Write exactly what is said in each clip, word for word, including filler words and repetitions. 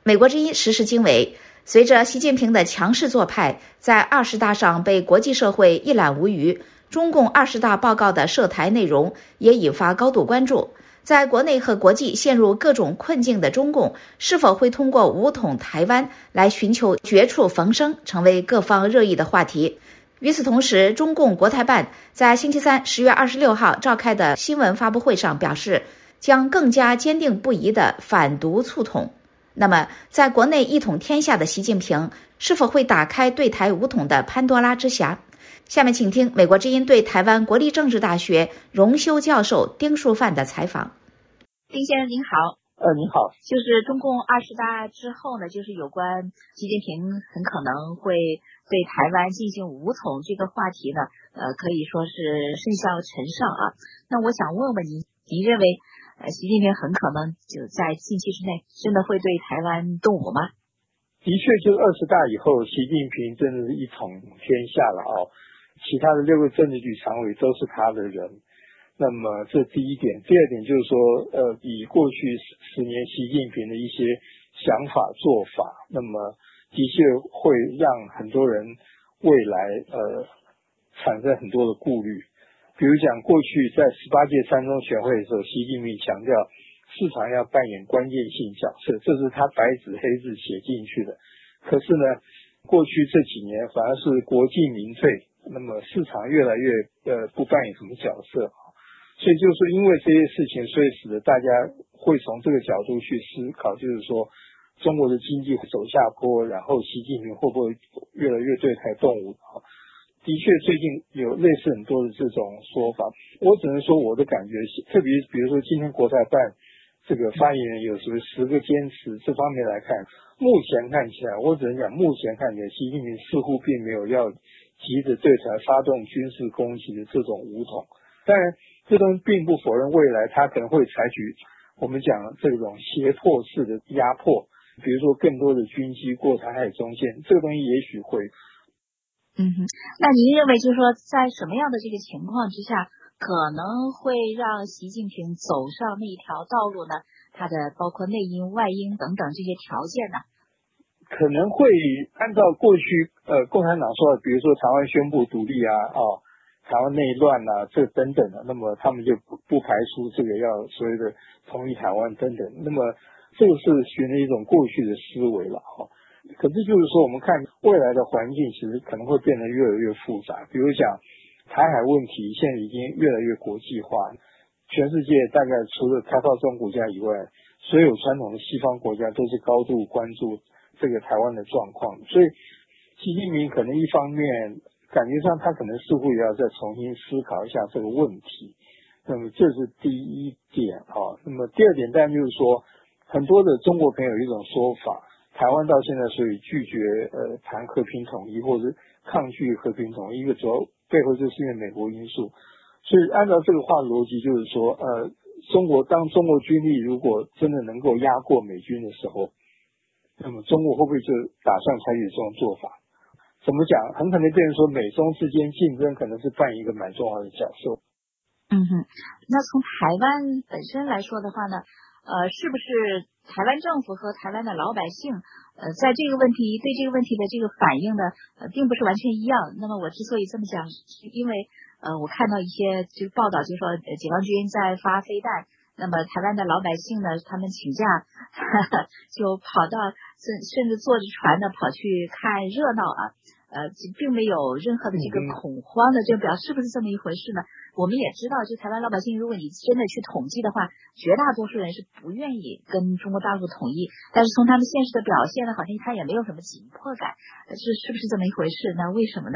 美国之音时事经纬，随着习近平的强势做派在二十大上被国际社会一览无余，中共二十大报告的涉台内容也引发高度关注。在国内和国际陷入各种困境的中共，是否会通过武统台湾来寻求绝处逢生，成为各方热议的话题。与此同时，中共国台办在星期三十月二十六号召开的新闻发布会上表示，将更加坚定不移地反独促统。那么，在国内一统天下的习近平，是否会打开对台武统的潘多拉之匣？下面请听美国之音对台湾国立政治大学荣休教授丁树范的采访。丁先生您好。 呃，您好。 就是中共二十大之后呢，就是有关习近平很可能会对台湾进行武统这个话题呢，呃，可以说是甚嚣尘上啊。那我想问问您，您认为呃，习近平很可能就在近期之内真的会对台湾动武吗？ 的确，就是二十大以后，习近平真的是一统天下了啊、哦！其他的六个政治局常委都是他的人。那么这第一点，第二点就是说，呃，以过去十年习近平的一些想法做法，那么的确会让很多人未来呃产生很多的顾虑。比如讲，过去在十八届三中全会的时候，习近平强调市场要扮演关键性角色，这是他白纸黑字写进去的。可是呢，过去这几年反而是国进民退，那么市场越来越呃不扮演什么角色。所以就是因为这些事情，所以使得大家会从这个角度去思考，就是说中国的经济走下坡，然后习近平会不会越来越对台动武？的确，最近有类似很多的这种说法。我只能说我的感觉，特别比如说今天国台办这个发言人有什么十个坚持这方面来看，目前看起来，我只能讲目前看起来，习近平似乎并没有要急着对台发动军事攻击的这种武统。当然，这东西并不否认未来他可能会采取我们讲这种胁迫式的压迫，比如说更多的军机过台海中线，这个东西也许会。 嗯哼，那您认为就是说，在什么样的这个情况之下，可能会让习近平走上那一条道路呢？他的包括内因、外因等等这些条件呢？ 可能会按照过去呃共产党说的，比如说台湾宣布独立啊，哦。台湾内乱啊，这等等的，那么他们就不不排除这个要所谓的统一台湾等等，那么这个是循着一种过去的思维了哈。可是就是说，我们看未来的环境，其实可能会变得越来越复杂。比如讲台海问题，现在已经越来越国际化，全世界大概除了开发中国家以外，所有传统的西方国家都是高度关注这个台湾的状况，所以习近平可能一方面感觉上他可能似乎也要再重新思考一下这个问题，那么这是第一点啊。那么第二点当然就是说，很多的中国朋友有一种说法，台湾到现在所以拒绝呃谈和平统一或者抗拒和平统一，一个主要背后就是因为美国因素。所以按照这个话的逻辑，就是说呃中国当中国军力如果真的能够压过美军的时候，那么中国会不会就打算采取这种做法？怎么讲？很可能变成说美中之间竞争可能是扮演一个蛮重要的角色。 嗯哼，那从台湾本身来说的话呢，呃，是不是台湾政府和台湾的老百姓，呃，在这个问题对这个问题的这个反应呢，呃，并不是完全一样。那么我之所以这么讲，是因为呃，我看到一些这个报道，就说解放军在发飞弹。那么台湾的老百姓呢，他们请假呵呵就跑到甚甚至坐着船呢跑去看热闹啊，呃，并没有任何的这个恐慌的这个表，是不是这么一回事呢？我们也知道，就台湾老百姓，如果你真的去统计的话，绝大多数人是不愿意跟中国大陆统一，但是从他们现实的表现呢，好像他也没有什么紧迫感，是是不是这么一回事？那为什么呢？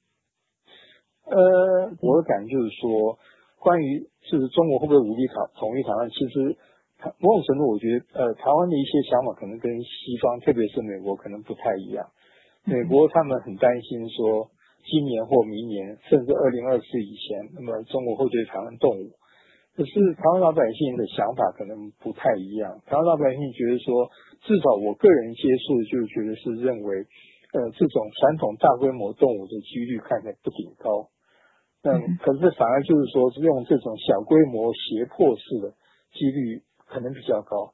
呃，我的感觉就是说，关于是中国会不会武力统统一台湾，其实某种程度我觉得呃台湾的一些想法可能跟西方特别是美国可能不太一样。美国他们很担心说今年或明年甚至二零二四以前，那么中国会对台湾动武。可是台湾老百姓的想法可能不太一样，台湾老百姓觉得说，至少我个人接触就觉得是认为呃这种传统大规模动武的几率看起来不顶高。嗯，可是反而就是说，用这种小规模胁迫式的几率可能比较高。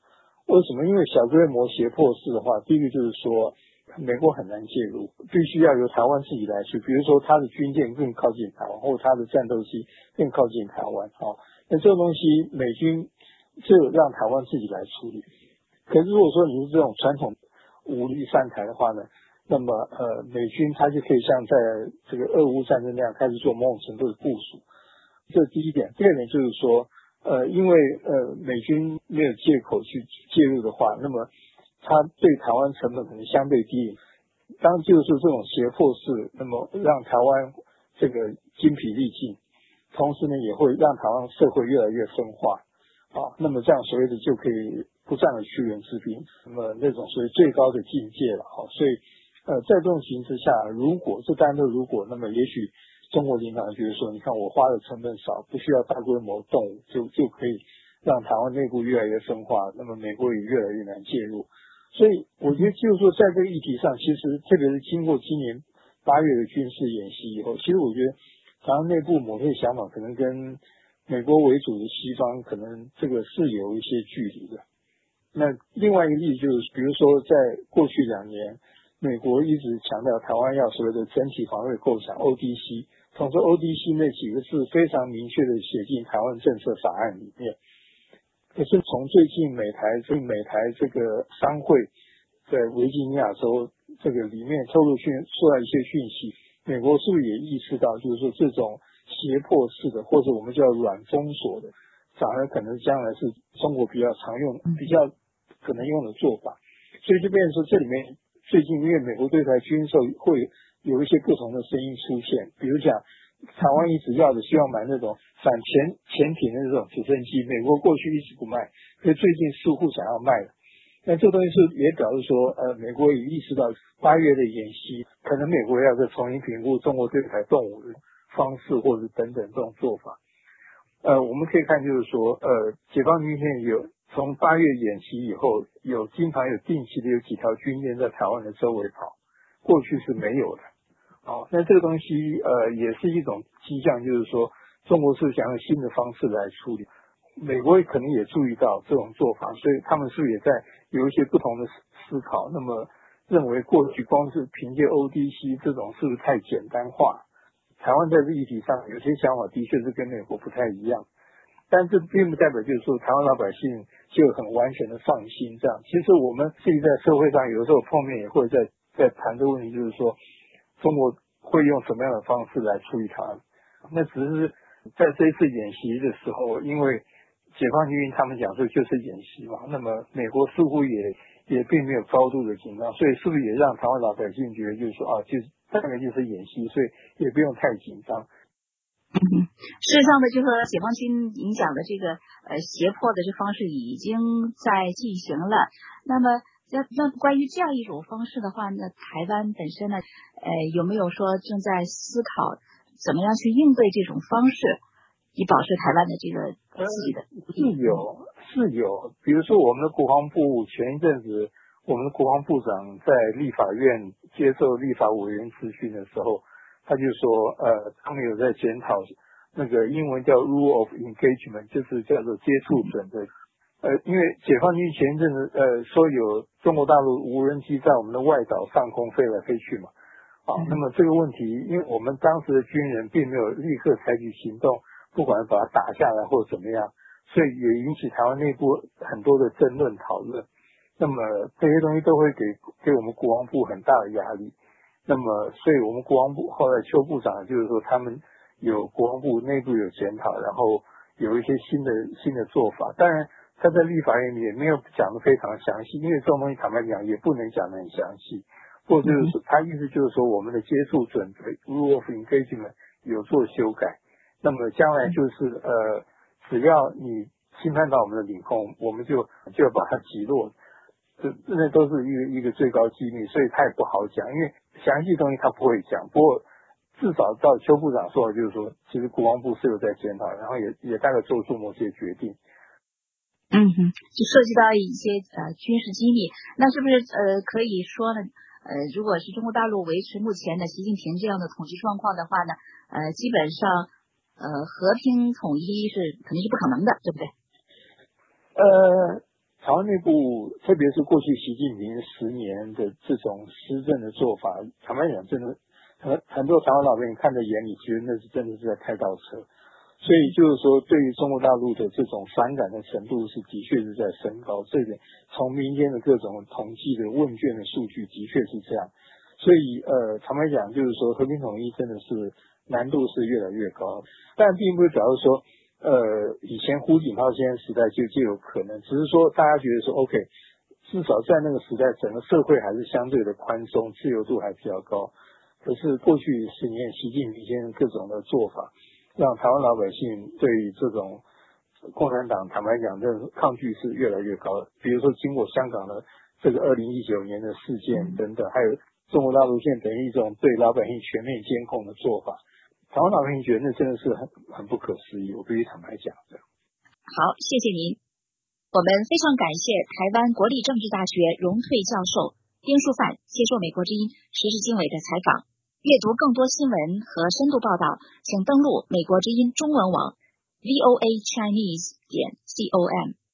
为什么？因为小规模胁迫式的话，第一个就是说美国很难介入，必须要由台湾自己来去，比如说他的军舰更靠近台湾，或者他的战斗机更靠近台湾，哦，那这个东西美军就让台湾自己来处理。可是如果说你是这种传统武力犯台的话呢，那么呃美军他就可以像在这个俄乌战争那样开始做某种程度的部署，这是第一点。第二点就是说呃因为呃美军没有借口去介入的话，那么他对台湾成本可能相对低。当就是这种胁迫式，那么让台湾这个精疲力尽，同时呢也会让台湾社会越来越分化啊，那么这样所谓的就可以不战而屈人之兵，那么那种所谓最高的境界了啊。所以呃在这种情形之下，如果这当然都如果，那么也许中国领导人觉得说，你看我花的成本少，不需要大规模动武，就就可以让台湾内部越来越分化，那么美国也越来越难介入。所以我觉得就是说在这个议题上，其实特别是经过今年八月的军事演习以后，其实我觉得台湾内部某些想法可能跟美国为主的西方可能这个是有一些距离的。那另外一个例子就是，比如说在过去两年，美国一直强调台湾要所谓的整体防卫构想 O D C， 同时 O D C 那几个字非常明确的写进台湾政策法案里面。可是从最近美台这美台这个商会在维吉尼亚州这个里面透露讯出来一些讯息，美国是不是也意识到，就是说这种胁迫式的或者我们叫软封锁的，反而可能将来是中国比较常用、比较可能用的做法。所以就变成说，这里面最近因为美国对台军售会有一些不同的声音出现，比如讲台湾一直要的希望买那种反潜潜艇的那种直升机，美国过去一直不卖，可是最近似乎想要卖了。那这东西是也表示说，呃，美国也意识到八月的演习，可能美国要再重新评估中国对台动武的方式，或者等等这种做法。呃，我们可以看就是说，呃，解放军现在有从八月演习以后，有经常有定期的有几条军舰在台湾的周围跑，过去是没有的。哦，那这个东西呃也是一种迹象，就是说中国是想用新的方式来处理。美国可能也注意到这种做法，所以他们是不是也在有一些不同的思考？那么认为过去光是凭借 O D C 这种是不是太简单化？台湾在这议题上有些想法的确是跟美国不太一样，但这并不代表就是说台湾老百姓就很完全的放心这样。其实我们自己在社会上有的时候碰面也会在在谈这个问题，就是说中国会用什么样的方式来处理它？那只是在这一次演习的时候，因为解放军他们讲说就是演习嘛，那么美国似乎也也并没有高度的紧张，所以是不是也让台湾老百姓觉得就是说啊，就是大概就是演习，所以也不用太紧张。 嗯，事实上呢，就说解放军影响的这个呃胁迫的这方式已经在进行了。那么那那关于这样一种方式的话呢，台湾本身呢，呃有没有说正在思考怎么样去应对这种方式，以保持台湾的这个自己的是有是有，比如说我们的国防部前一阵子，我们的国防部长在立法院接受立法委员咨询的时候，他就说呃他们有在检讨那个英文叫 rule of engagement， 就是叫做接触准则。呃，因为解放军前一阵子呃说有中国大陆无人机在我们的外岛上空飞来飞去嘛，啊，那么这个问题，因为我们当时的军人并没有立刻采取行动，不管把它打下来或者怎么样，所以也引起台湾内部很多的争论讨论。那么这些东西都会给给我们国防部很大的压力。那么，所以我们国防部后来邱部长就是说，他们有国防部内部有检讨，然后有一些新的新的做法。当然，他在立法院里也没有讲得非常详细，因为这种东西坦白讲也不能讲得很详细。或者就是说，他意思就是说，我们的接触准则 rule of engagement 有做修改。那么将来就是呃，只要你侵犯到我们的领空，我们就就要把它击落。这那都是一个一个最高机密，所以他也不好讲，因为详细东西他不会讲。不过至少到邱部长说的就是说，其实国防部是有在检讨，然后也也大概做出某些决定。 嗯哼，就涉及到一些呃军事机密，那是不是呃可以说呢？呃，如果是中国大陆维持目前的习近平这样的统治状况的话呢，呃，基本上呃和平统一是肯定是不可能的，对不对？ 呃。 台湾内部，特别是过去习近平十年的这种施政的做法，坦白讲，真的很很多台湾老百姓看在眼里，觉得那是真的是在开倒车。所以就是说，对于中国大陆的这种反感的程度是的确是在升高。这一点从民间的各种统计的问卷的数据的确是这样。所以呃，坦白讲，就是说和平统一真的是难度是越来越高，但并不是表示说。呃，以前胡锦涛先生时代就就有可能，只是说大家觉得说 OK， 至少在那个时代，整个社会还是相对的宽松，自由度还比较高。可是过去十年，习近平先生各种的做法，让台湾老百姓对于这种共产党，坦白讲，这抗拒是越来越高。比如说，经过香港的这个二零一九年的事件等等，还有中国大陆现在等于一种对老百姓全面监控的做法。台湾老百姓觉得那真的是很很不可思议，我必须坦白讲的。 好，谢谢您。我们非常感谢台湾国立政治大学荣退教授丁树范接受美国之音时事经纬的采访。阅读更多新闻和深度报道，请登录美国之音中文网 V O A Chinese 点 com。